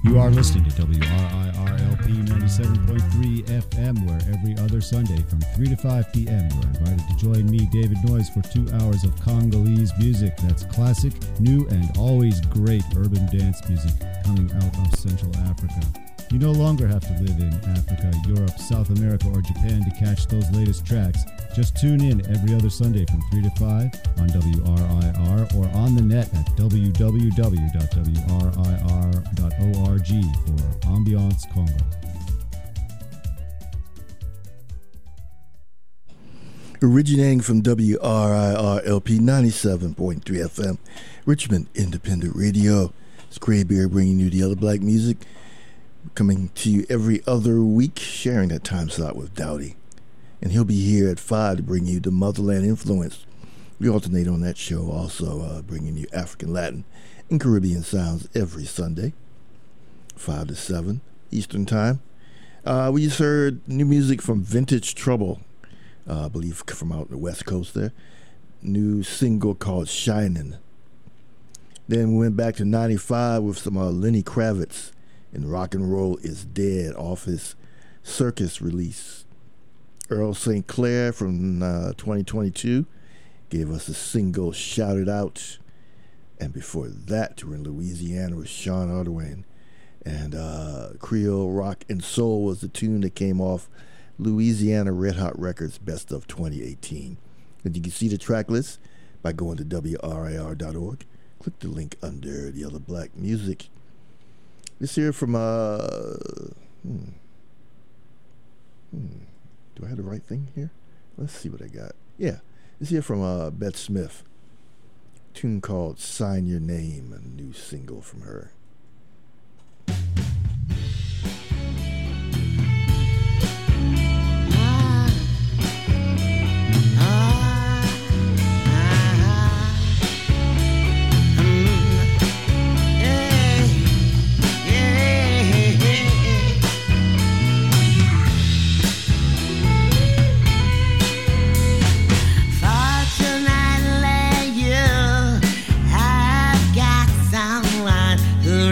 You are listening to WRIRLP 97.3 FM, where every other Sunday from 3 to 5 p.m. you are invited to join me, David Noyes, for 2 hours of Congolese music. That's classic, new, and always great urban dance music coming out of Central Africa. You no longer have to live in Africa, Europe, South America, or Japan to catch those latest tracks. Just tune in every other Sunday from 3 to 5 on WRIR or on the net at www.wrir.org for Ambiance Congo. Originating from WRIR-LP 97.3 FM, Richmond Independent Radio. It's Graybeard bringing you the other black music. Coming to you every other week, sharing that time slot with Dowdy. And he'll be here at 5 to bring you the Motherland Influence. We alternate on that show, also bringing you African, Latin, and Caribbean sounds every Sunday, 5 to 7 Eastern Time. We just heard new music from Vintage Trouble, I believe from out the West Coast there. New single called Shinin'. Then we went back to 95 with some Lenny Kravitz and Rock and Roll is Dead off his Circus release. Earl St. Clair from 2022 gave us a single Shout It Out. And before that, we're in Louisiana with Sean Ardoin. And Creole Rock and Soul was the tune that came off Louisiana Red Hot Records Best of 2018. And you can see the track list by going to WRIR.org. Click the link under the other black music. This here from do I have the right thing here? Let's see what I got. Yeah, this here from Beth Smith. A tune called Sign Your Name, a new single from her. Fortunately, you have got someone who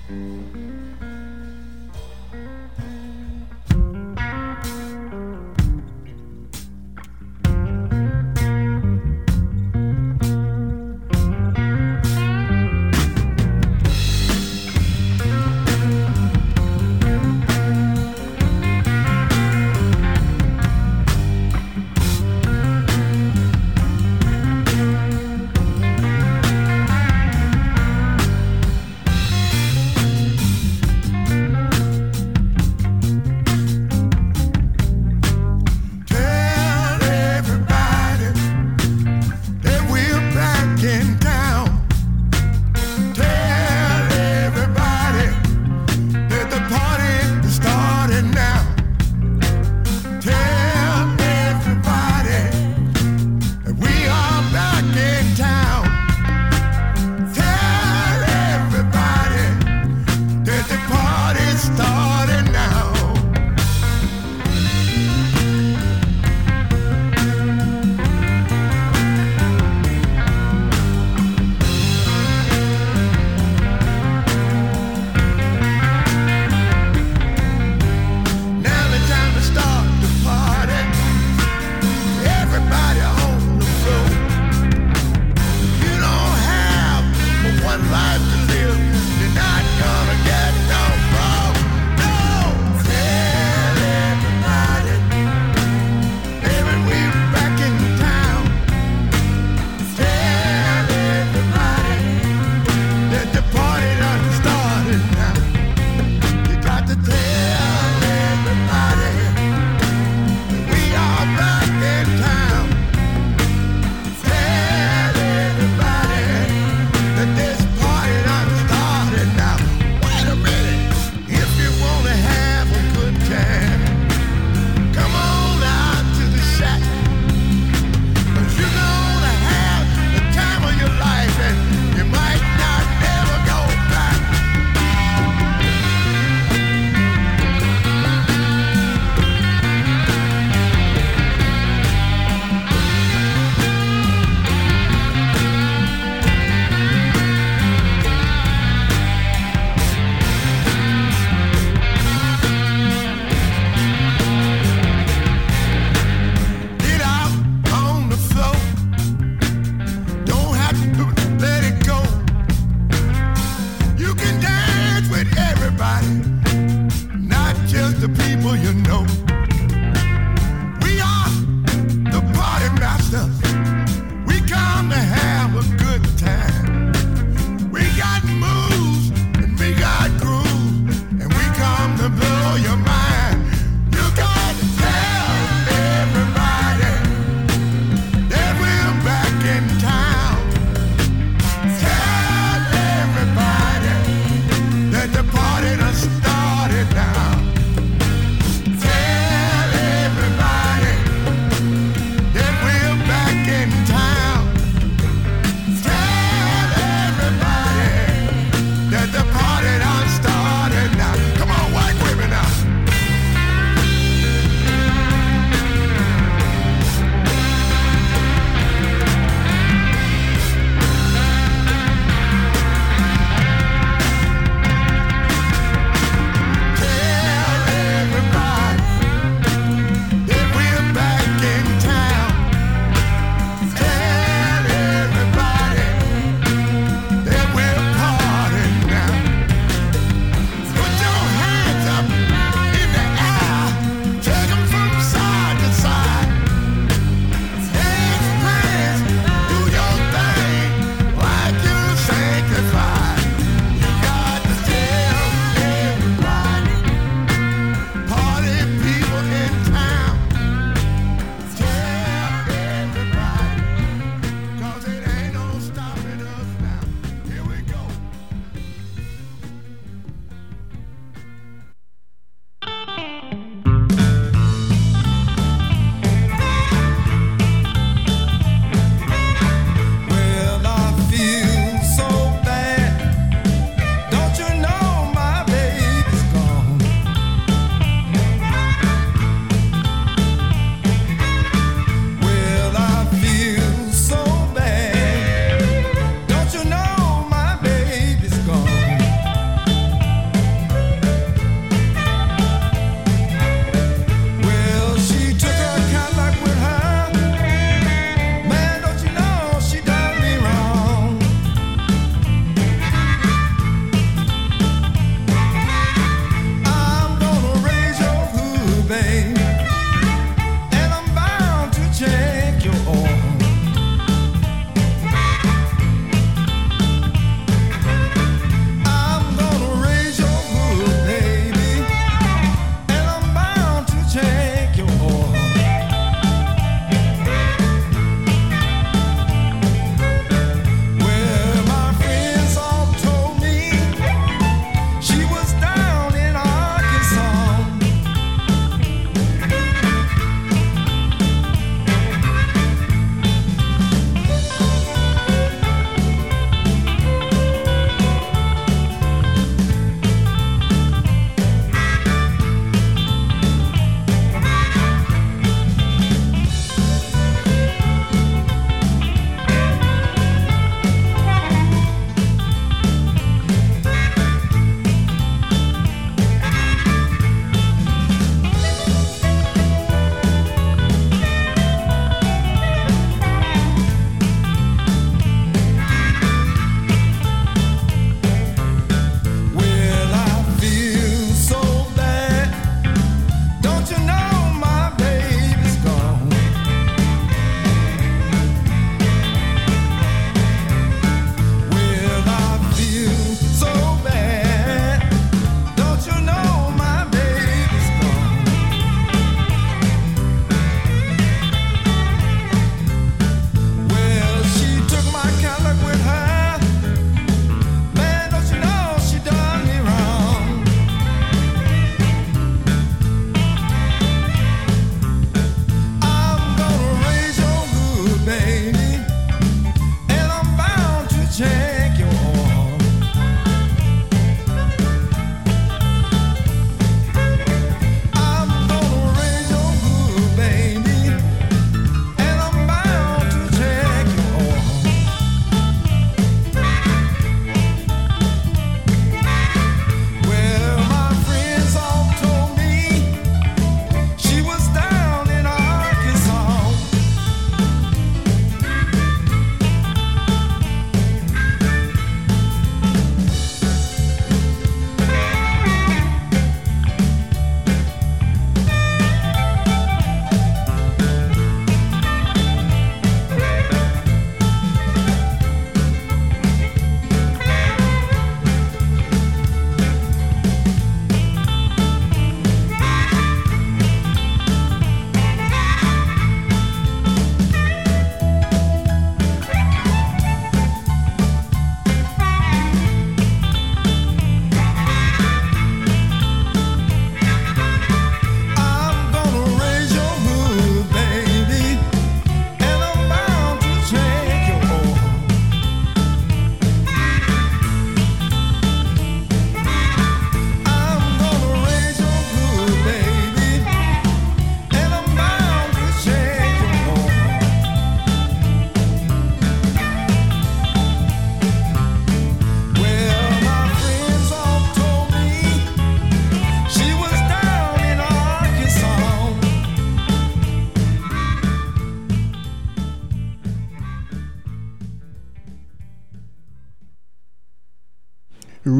Started now. Tell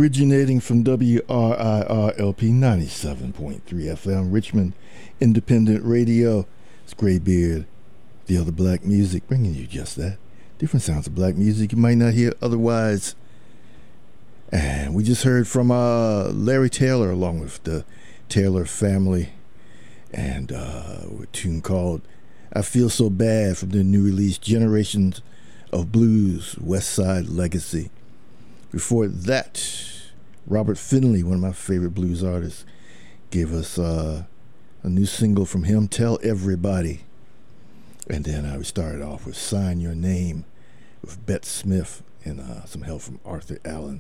originating from WRIRLP 97.3 FM, Richmond Independent Radio. It's Graybeard, the other black music, bringing you just that. Different sounds of black music you might not hear otherwise. And we just heard from Larry Taylor along with the Taylor family, and a tune called I Feel So Bad from the new release Generations of Blues, West Side Legacy. Before that, Robert Finley, one of my favorite blues artists, gave us a new single from him, Tell Everybody. And then we started off with Sign Your Name with Bette Smith and some help from Arthur Allen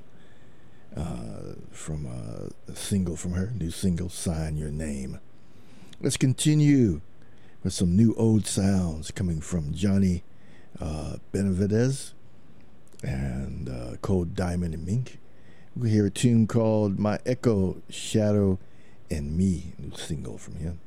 from a single from her, new single, Sign Your Name. Let's continue with some new old sounds coming from Johnny Benavidez and Cold Diamond and Mink. We'll hear a tune called My Echo, Shadow, and Me, new single from him.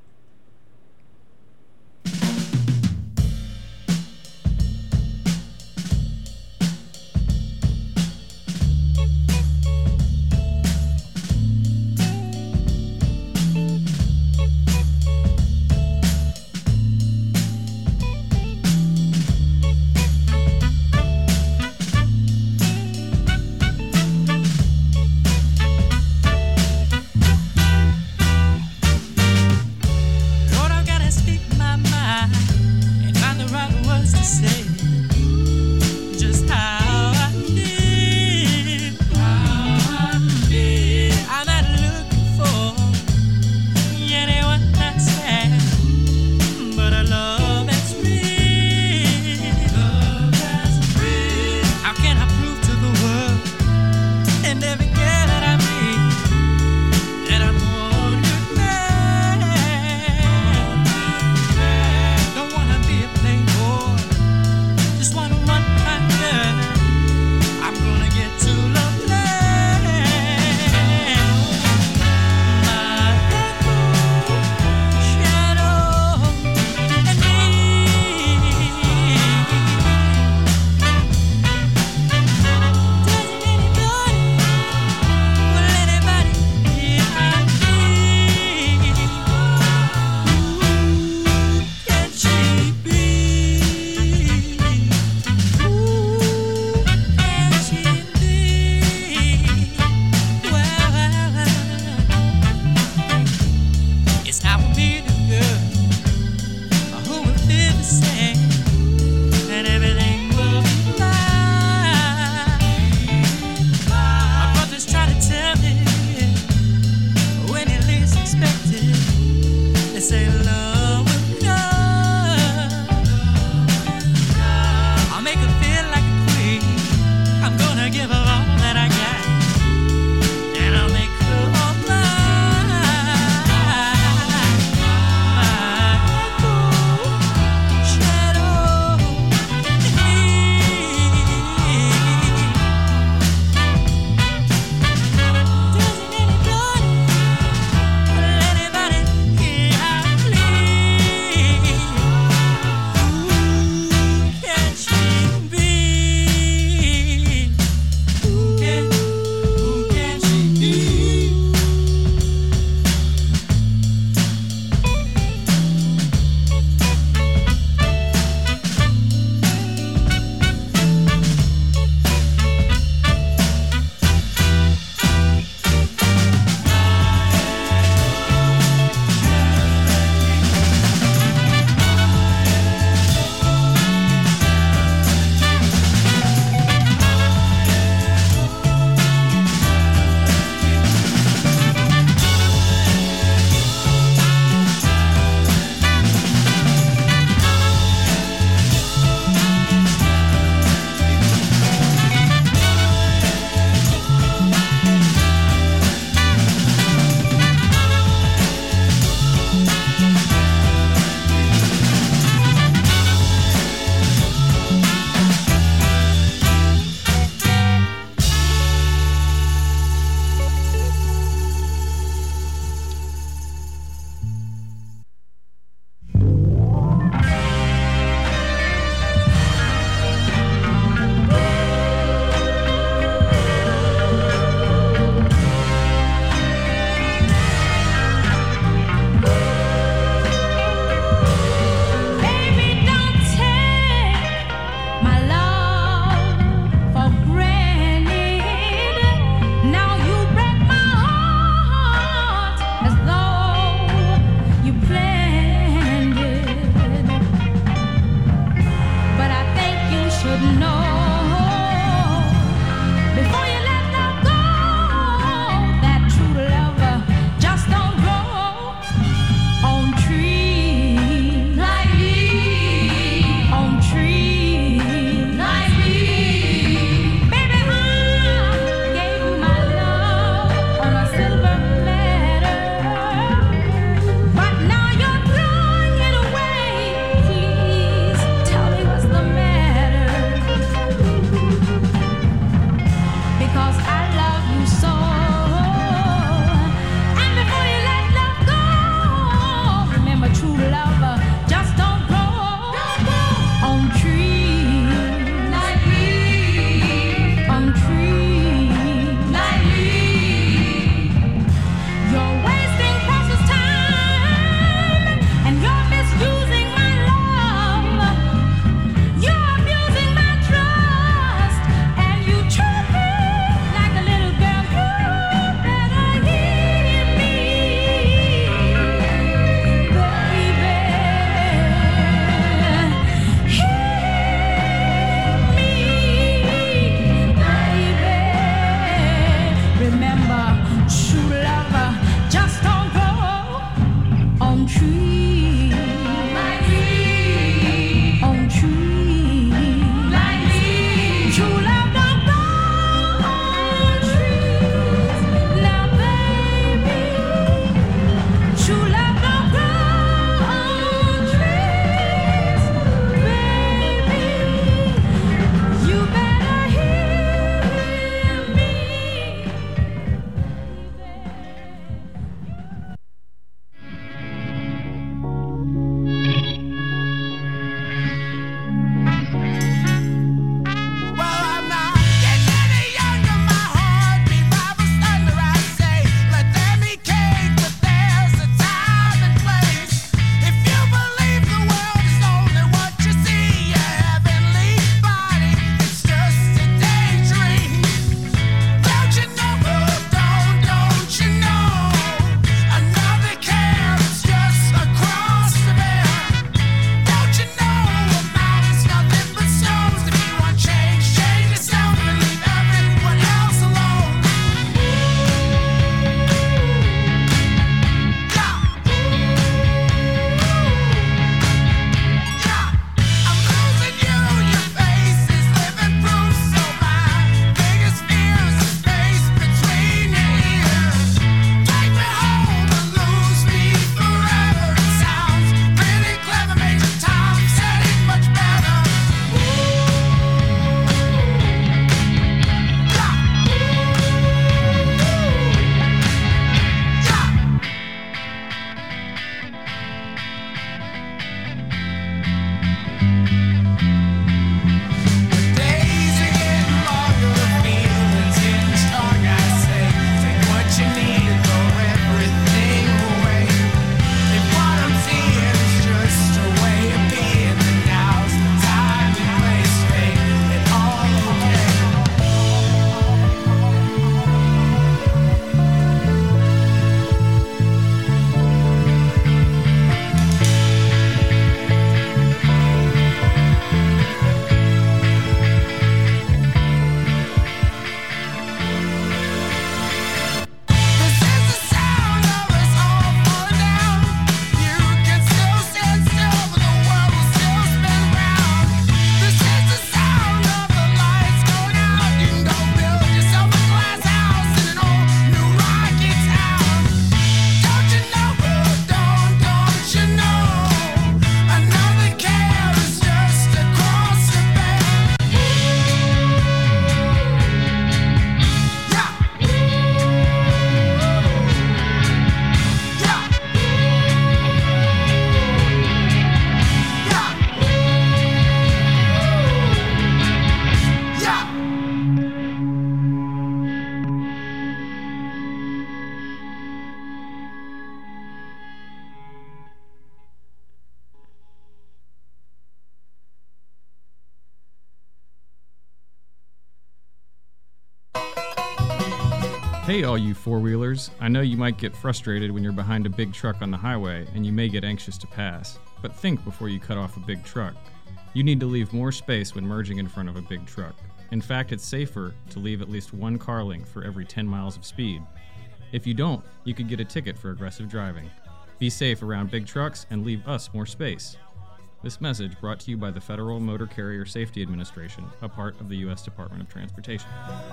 Hey all you four-wheelers, I know you might get frustrated when you're behind a big truck on the highway and you may get anxious to pass, but think before you cut off a big truck. You need to leave more space when merging in front of a big truck. In fact, it's safer to leave at least one car length for every 10 miles of speed. If you don't, you could get a ticket for aggressive driving. Be safe around big trucks and leave us more space. This message brought to you by the Federal Motor Carrier Safety Administration, a part of the U.S. Department of Transportation.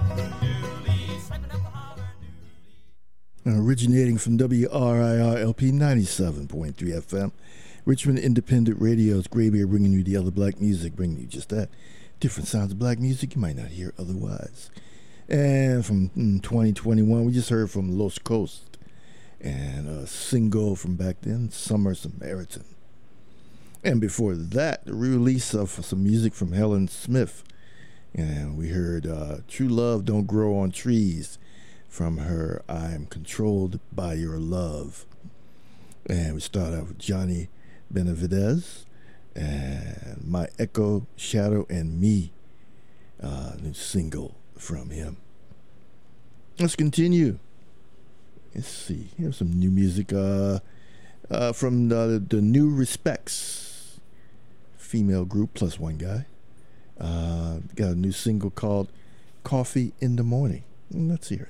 Originating from WRIR-LP 97.3 FM, Richmond Independent Radio's Graybeard, bringing you the other black music, bringing you just that. Different sounds of black music you might not hear otherwise. And from 2021, we just heard from Los Coast and a single from back then, Summer Samaritan. And before that, the release of some music from Helen Smith. And we heard True Love Don't Grow on Trees from her I'm Controlled by Your Love. And we start out with Johnny Benavidez and My Echo, Shadow, and Me, new single from him. Let's continue. Let's see. Here's some new music from the New Respects, female group plus one guy. Got a new single called Coffee in the Morning. Let's hear it.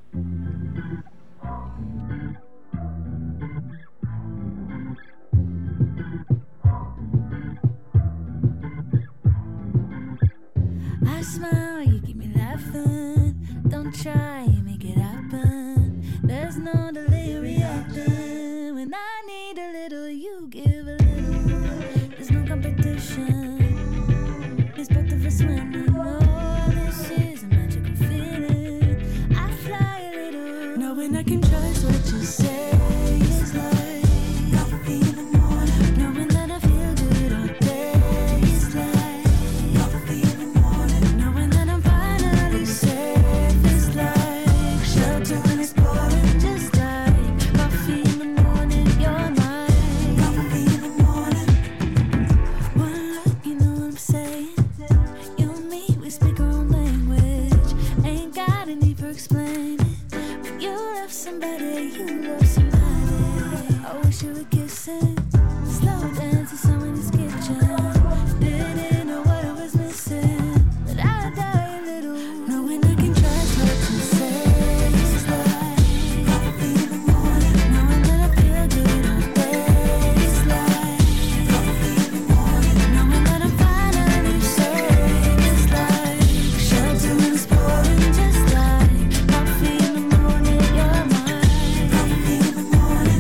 I smile, you keep me laughing. Don't try, make it happen. There's no delay reacting. When I need a little, you give a little. There's no competition. It's both of us winning. Oh, this is a magical feeling. I fly a little, knowing I can trust what you say. It's like coffee in the morning, knowing that I feel good all day. It's like coffee in the morning, knowing that I'm finally safe. It's like shelter when it's pouring, just like coffee in the morning. You're mine, coffee in the morning. One look, you know what I'm saying. You and me, we speak our own language. Ain't got a need for explaining. When you love somebody, you love somebody. I wish you were kissing, slow dancing, someone's kitchen. Didn't know what I was missing, but I die a little, knowing I can trust what you say. It's like coffee in the morning, knowing that I feel good all day. It's like coffee in the morning, knowing that I'm finally safe. It's like shelter when it's pouring, just like coffee in the morning. You're mine, coffee in the morning.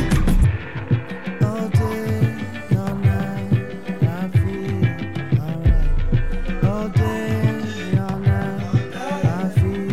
All day, all night, I feel alright. All day, all night, I feel.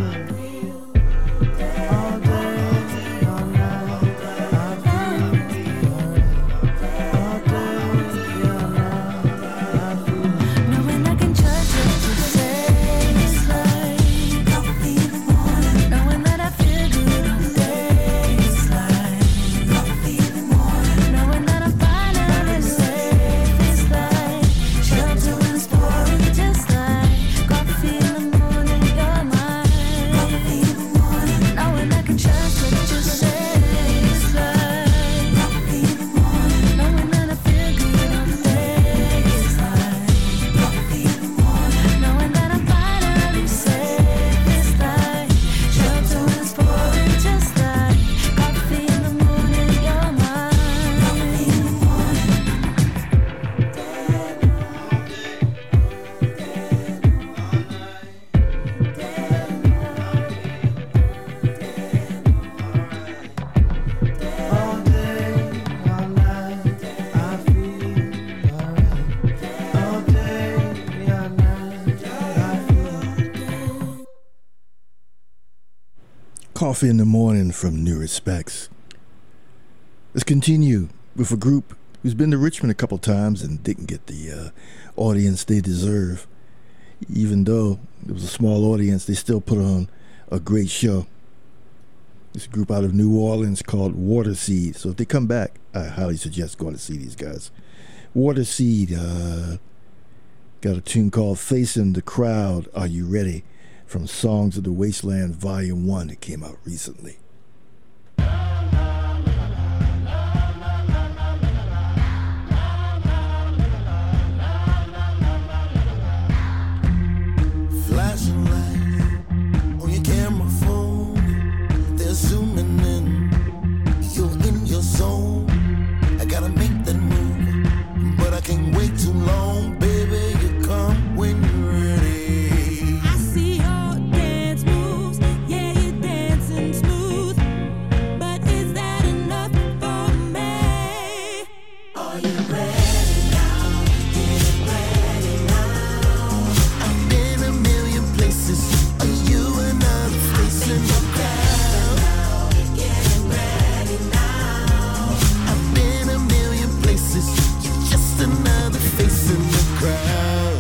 All day, all night, I feel alright. All day, all night, I feel. Knowing I can trust what you say. It's like coffee in the morning, knowing that I feel good all day. It's like coffee in the morning, knowing that I'm finally safe. It's like shelter when it's pouring, just like coffee in the morning. You're mine, coffee in the morning, knowing I can trust what you say. It's like coffee in the morning, knowing that I feel good all day. It's like coffee in the morning, knowing that I'm finally safe. It's like shelter when it's pouring, just like coffee in the morning. You're mine, coffee in the morning. All day, all night, I feel alright. All day, all night, I feel. Coffee in the Morning from New Respects. Let's continue with a group who's been to Richmond a couple times and didn't get the audience they deserve. Even though it was a small audience, they still put on a great show. It's a group out of New Orleans called Waterseed. So if they come back, I highly suggest going to see these guys. Waterseed got a tune called Facing the Crowd. Are you ready from Songs of the Wasteland Volume 1 that came out recently. Flashing lights on your camera phone, they're zooming in, you're in your zone. I gotta make that move, but I can't wait too long. Baby, you come when you're ready. I see your dance moves, yeah, you're dancing smooth. But is that enough for me? Are you ready now? Get ready now. I've been a million places. Are you another face in the crowd? Getting ready now. I've been a million places. You're just another face in the crowd.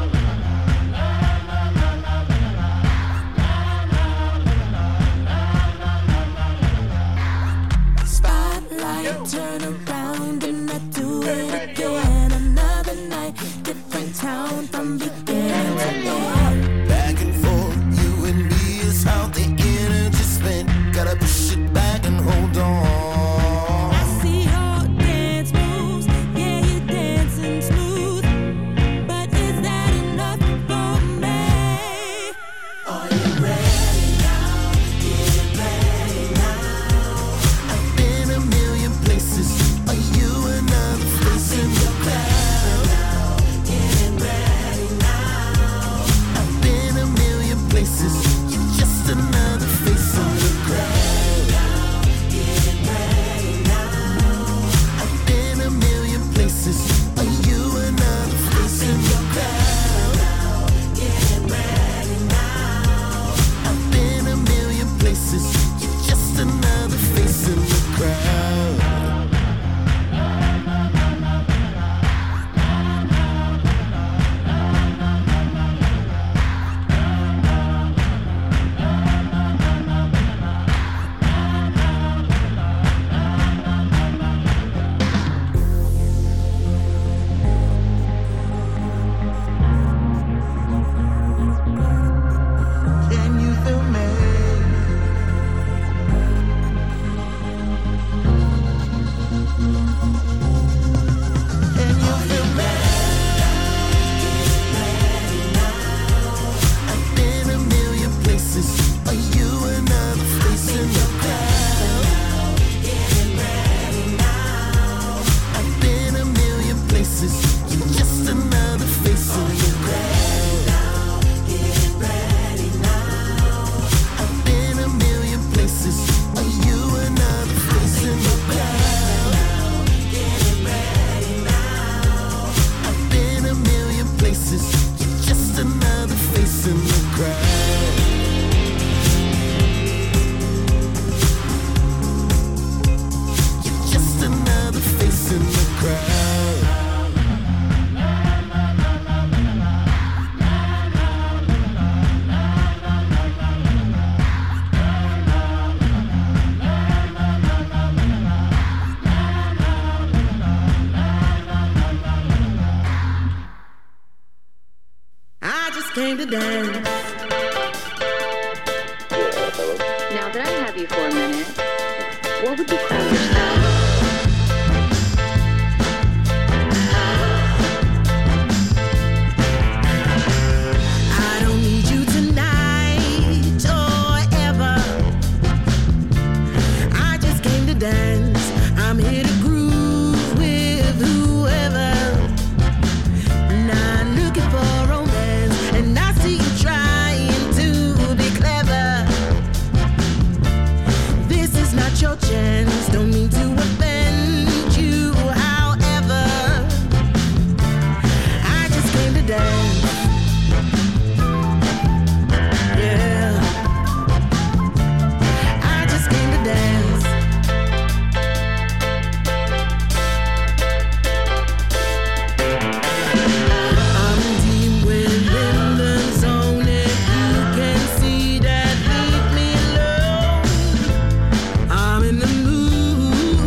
Spotlight, turn around and I do it again. Another night, different town from beginning to end. Back and forth, you and me is how the energy spent. Gotta push it back and hold on. I see your dance moves, yeah, you're dancing smooth. But is that enough for me? Are you ready now? Get ready now. I've been a million places. Are you another face in the crowd? Getting ready now. I've been a million places. You're just another face in the crowd. Getting ready now. I've been a million places. Are you another face in the crowd? Getting ready now. I've been a million places. You're just another face in the crowd. Can you feel me? Can you feel me? I've been a million places. Are you another face in the crowd? Getting ready now. I've been a million places. You're just another face in the crowd. Getting ready now. I've been a million places. Are you another face in the crowd? Getting ready now. I've been a million places. You're just another face in the crowd. You're just another face in the crowd. I just came to dance. Now that I have you for a minute, what would you call yourself? I don't need you tonight or ever. I just came to dance. I'm here to groove with whoever. Not looking for romance, and I see you trying to be clever. This is not your chance. Don't mean to offend you, however. I just came to dance. Yeah. I just came to dance. I'm deep within the zone, and you can see that. Leave me alone. I'm in the mood.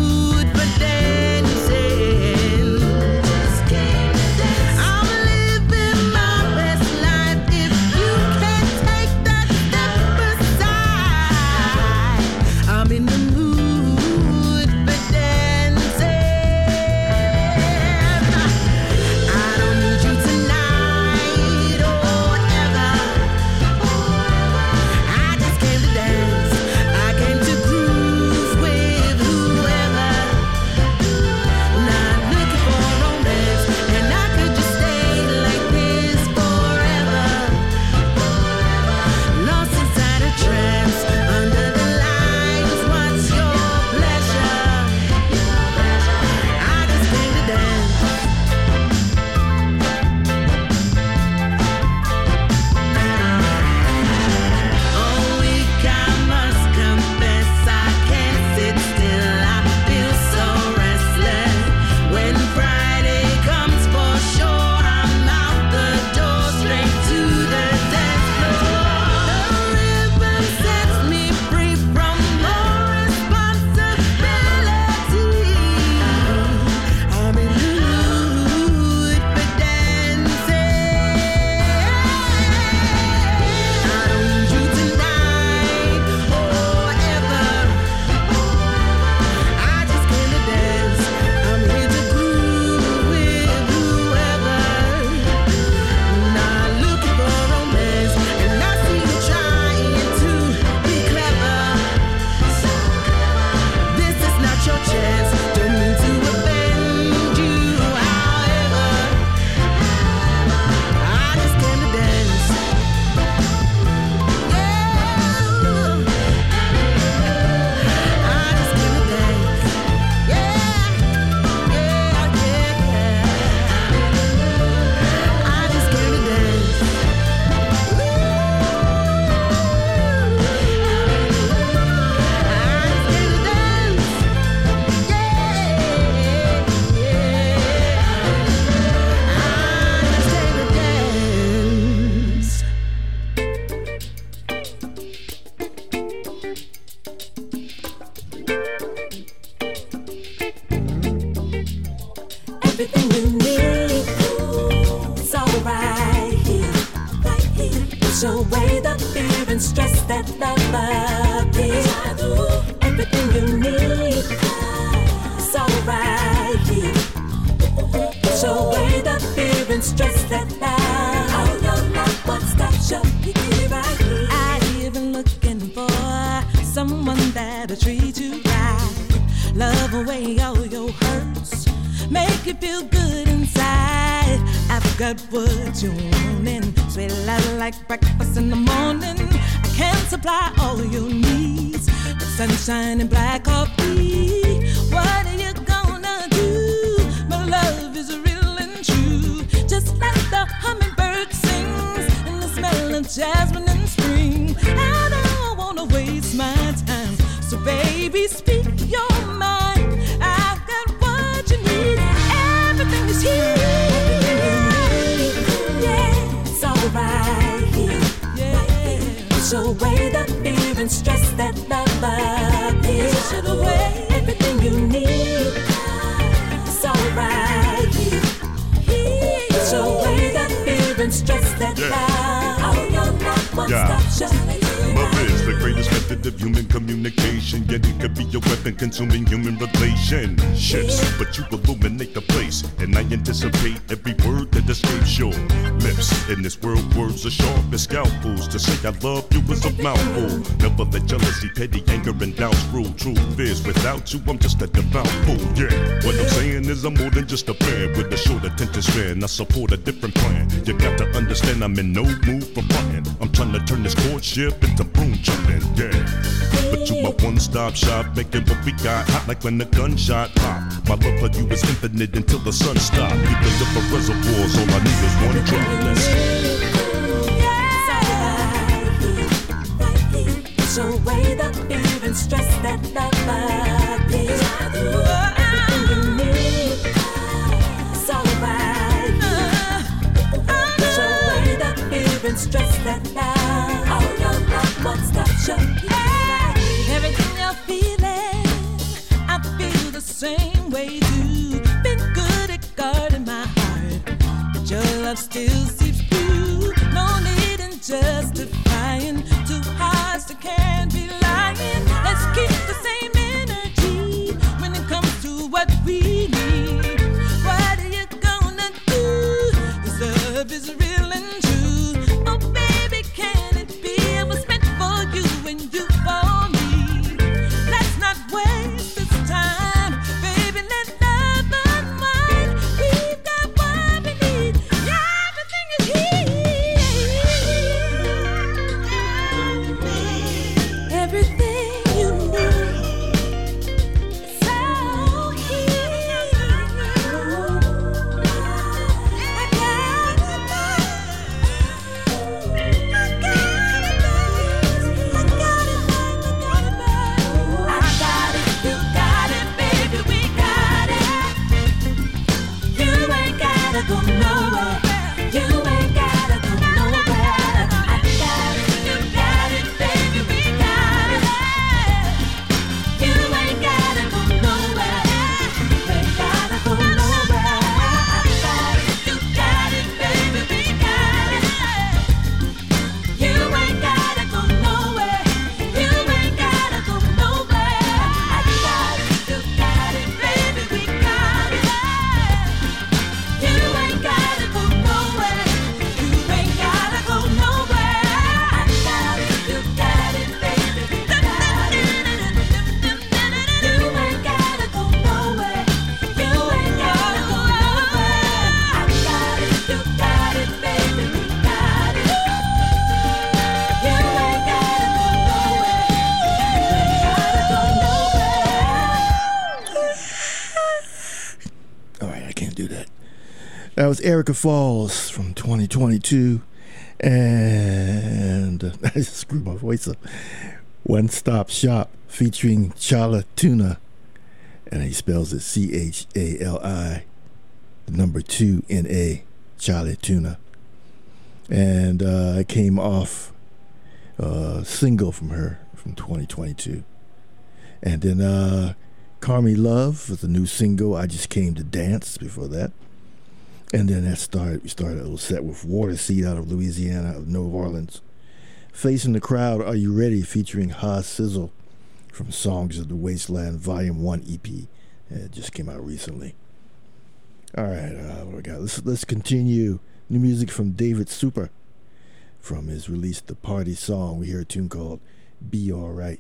Everything you need, it's all right here, right here. Push away the fear and stress that love brings. Everything you need, it's all right here. Push away the fear and stress that love. All your love won't stop, show you right here. I've been looking for someone that'll treat you right, love away all your hurts, make you feel good inside. I've got what you're wanting, sweet love like breakfast in the morning. I can supply all your needs with sunshine and black coffee. What are you gonna do? My love is real and true, just like the hummingbird sings in the smell of jasmine in spring. I don't wanna waste my time, so baby, speak your mind. I've got what you need, everything is here. Yeah, it's all right here. Yeah, push away the fear and stress that love is. Push away everything you need. It's all right here. Push away the fear and stress that love. All your love won't stop shining. Love is the greatest method of human communication, yet it could be a weapon consuming human relationships. But you illuminate the place, and I anticipate every word that escapes your lips. In this world, words are sharp as scalpels. To say I love you is a mouthful. Never let jealousy, petty anger, and doubts rule. Truth is, without you, I'm just a devout fool. Yeah, what I'm saying is I'm more than just a fan with a short attention span. I support a different plan. You got to understand I'm in no mood for frontin'. I'm trying to turn this courtship into broom jumping, yeah. But you my one-stop shop, making what we got hot like when the gunshot pop. My love for you is infinite until the sun stops. You deliver reservoirs, all I need is one drop. Let's push away the fear and stress that love brings. Everything you need, it's all right. Push away the fear and stress that love. All your love won't stop, show you right. Everything you're feeling, I feel the same way too. Been good at guarding my heart, but your love still seeps through. No need in justifying two hearts that can't be lying. Let's keep the same energy when it comes to what we need. What are you gonna do? This love is real and true. Oh baby, can it be? It was meant for you and you for me. Let's not waste this time, baby, let love unwind. We've got what we need, yeah, everything is here. Everything you need, it's all here. I got it, you got it, baby, we got it. You ain't gotta go nowhere. You ain't gotta go nowhere. I got it, you got it, baby, we got it. You ain't gotta go nowhere. You ain't gotta go nowhere. I got it, you got it, baby, we got it. You ain't gotta go nowhere. You ain't gotta go nowhere. I got it, you got it, baby, we got it. You ain't gotta go nowhere. You ain't gotta go nowhere. I got it, you got it, baby, we got it. You ain't gotta go nowhere. You ain't gotta go nowhere. I got it, you got it, baby, we got it. You ain't gotta go nowhere. You ain't gotta go nowhere. All right, I can't do that. That was Erica Falls from 2022. And I just screwed my voice up. One Stop Shop featuring Chala Tuna. And he spells it C-H-A-L-I, the number 2 N-A, Chala Tuna. And I came off a single from her from 2022. And then Carmi Love with the new single, I Just Came to Dance, before that. And then we started a little set with Water Seed out of Louisiana, of New Orleans. Facing the Crowd, Are You Ready? Featuring Ha Sizzle from Songs of the Wasteland Volume 1 EP. It just came out recently. All right, what do we got? Let's continue. New music from David Super. From his release, The Party Song, we hear a tune called Be Alright.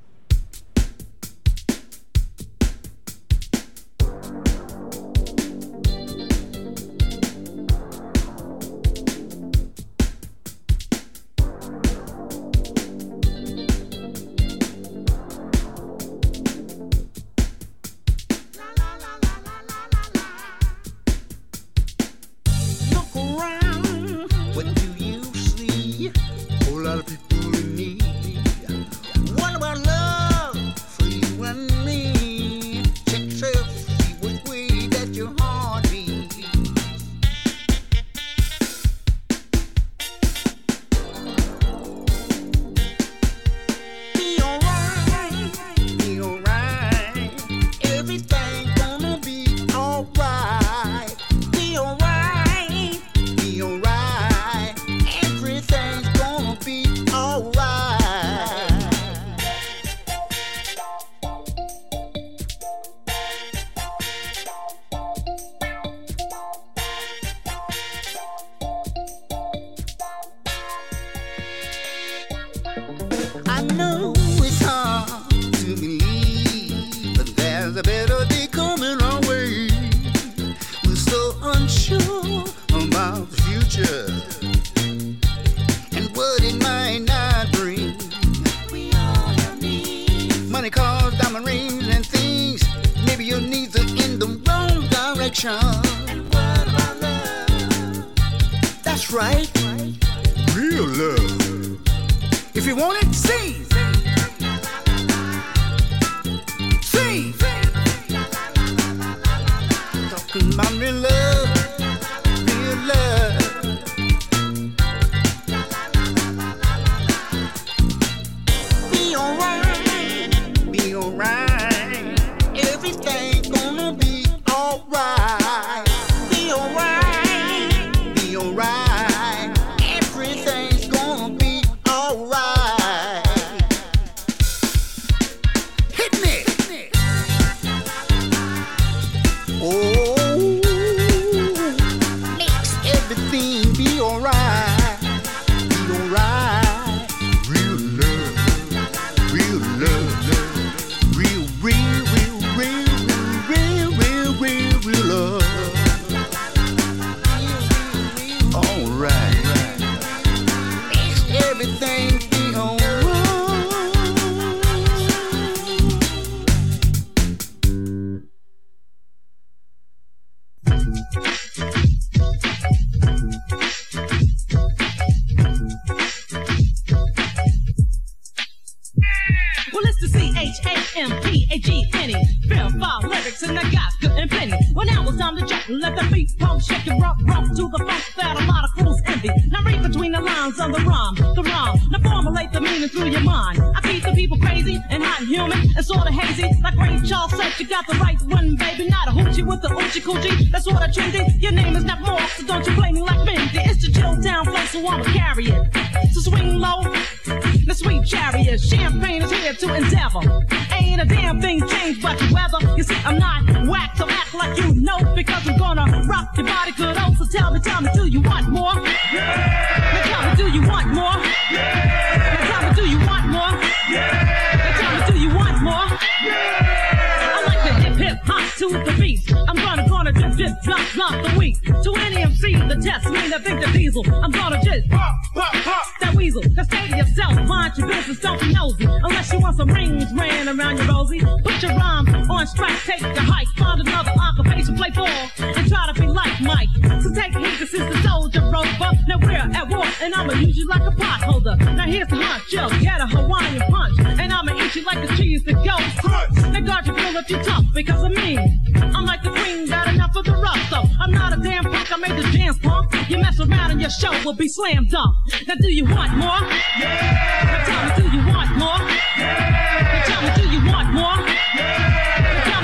Will be slam dunk. Now do you want more? Yeah. Now tell me, do you want more? Yeah. Now tell me, do you want more? Yeah. Now tell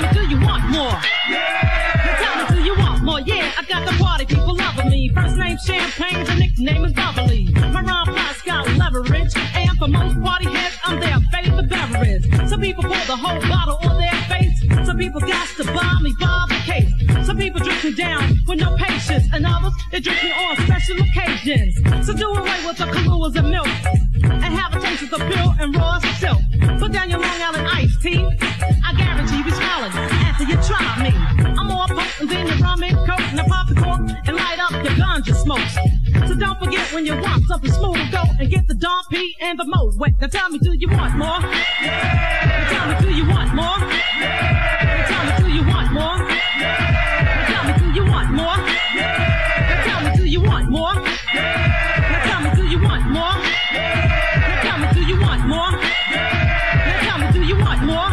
name is Bubbly. My rhyme plots got leverage, and for most party heads, I'm their favorite beverage. Some people pour the whole bottle on their face. Some people got to buy me by the case. Some people drink me down with no patience, and others they drink me on special occasions. So do away with the Kahlúas and milk, and have a taste of the pure and raw silk. Put down your Long Island iced tea. I guarantee you be smiling after you try me. I'm more potent than your rum and coke, and I pop the cork and light up your ganja smokes. So don't forget when you want something smooth, go and get the Dom P and the Mo Wet. Now tell me, do you want more? Now tell me, do you want more? Now tell me, do you want more? Now tell me, do you want more? Now tell me, do you want more? Now tell me, do you want more? Now tell me, do you want more? Now tell me, do you want more?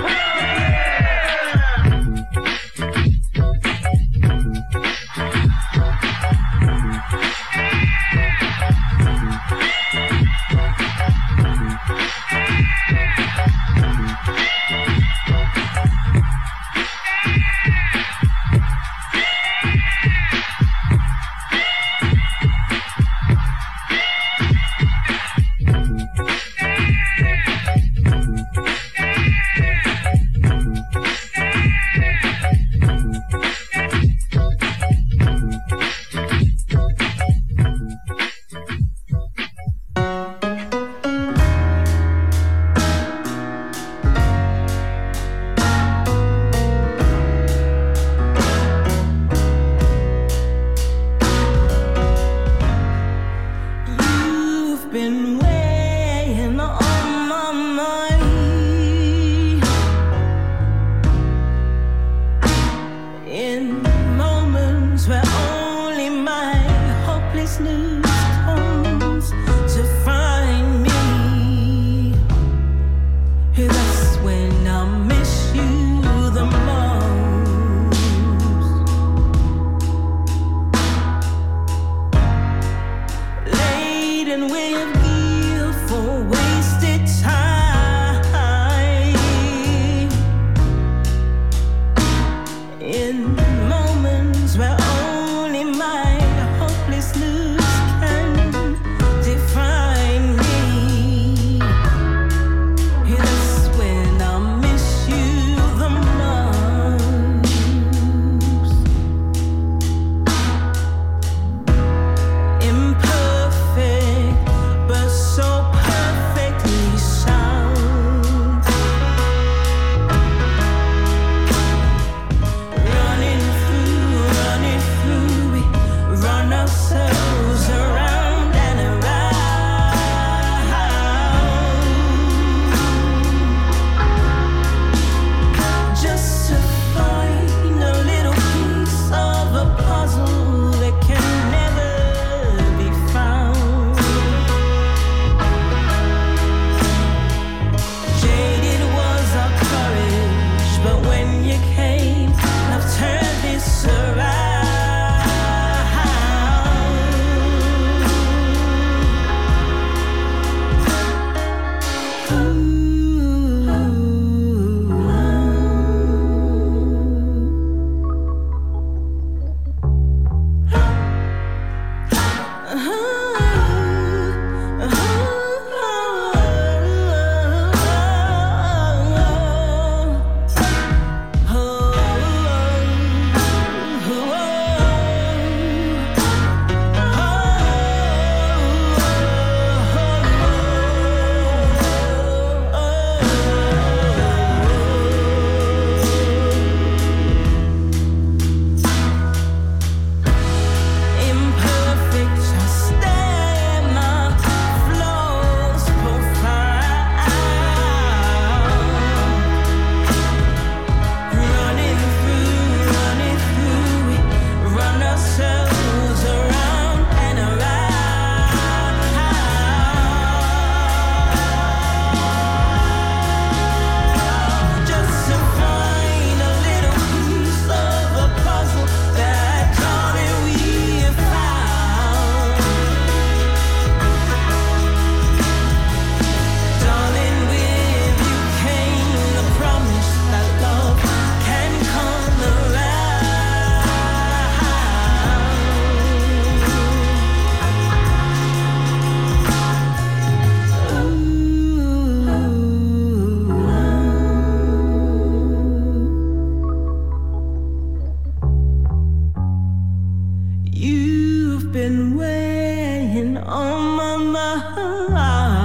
on my mind.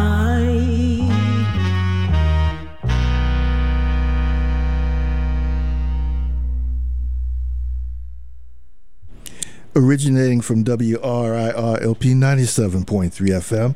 Originating from WRIR-LP 97.3 FM,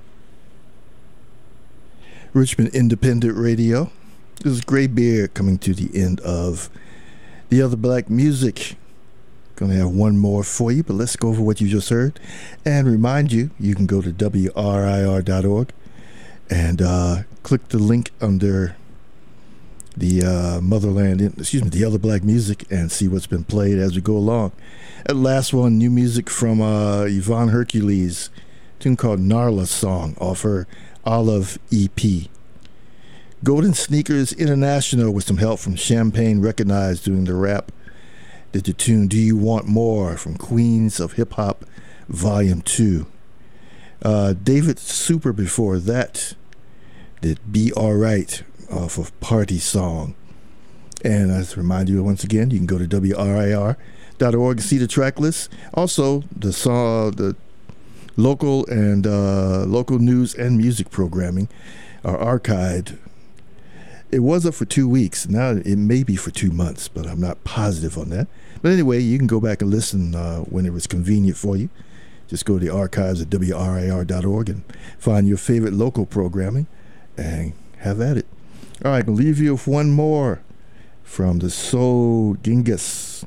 Richmond Independent Radio. This is Graybeard coming to the end of The Other Black Music. Gonna have one more for you, but let's go over what you just heard and remind you, you can go to WRIR.org and click the link under the The Other Black Music, and see what's been played as we go along. That last one, new music from Yvonne Hercules, a tune called Narla Song off her Olive EP. Golden Sneakers International with some help from Champagne Recognized doing the rap. Did the tune Do You Want More from Queens of Hip Hop Volume 2. David Super before that did Be Alright off of Party Song. And I remind you once again, you can go to WRIR.org and see the track list. Also, the local and local news and music programming are archived. It was up for 2 weeks. Now it may be for 2 months, but I'm not positive on that. But anyway, you can go back and listen when it was convenient for you. Just go to the archives at WRIR.org and find your favorite local programming and have at it. All right, I'll leave you with one more from the Soul Genghis.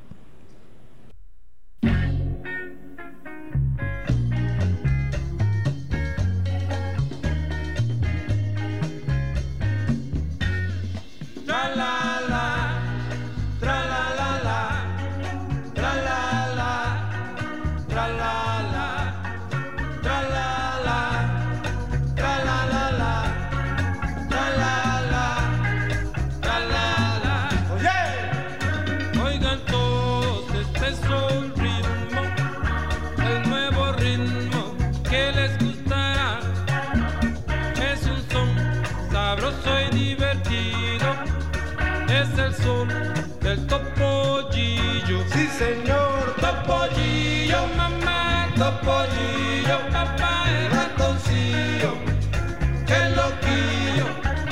Del topollillo, sí señor, topollillo, mamá, topollillo, papá, el ratoncillo, que loquillo,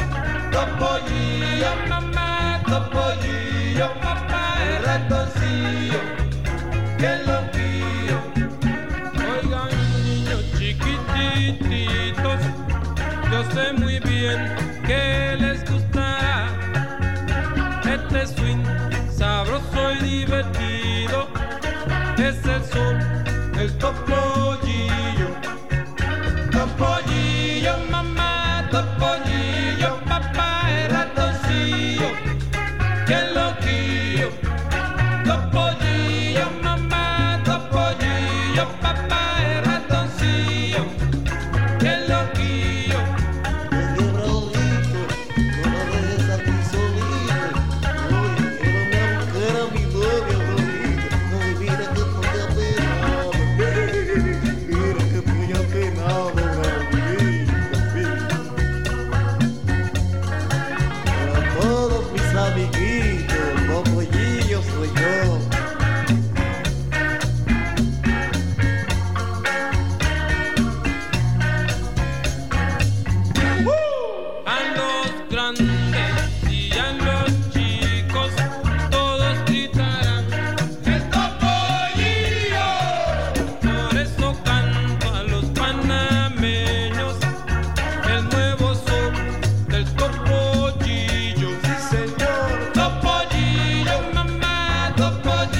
topollillo, mamá, topollillo, papá, el ratoncillo, que loquillo. Oigan, niños chiquititos, yo sé muy bien que les gustará este swing sabroso y divertido. Es el sol, el topollillo, topollillo, mamá, topollillo, papá, el ratoncillo, que loquillo, topollillo, mamá, topollillo, papá, el ratoncillo, que loquillo. Topollillo, mamá, topollillo.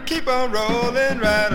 keep on rolling right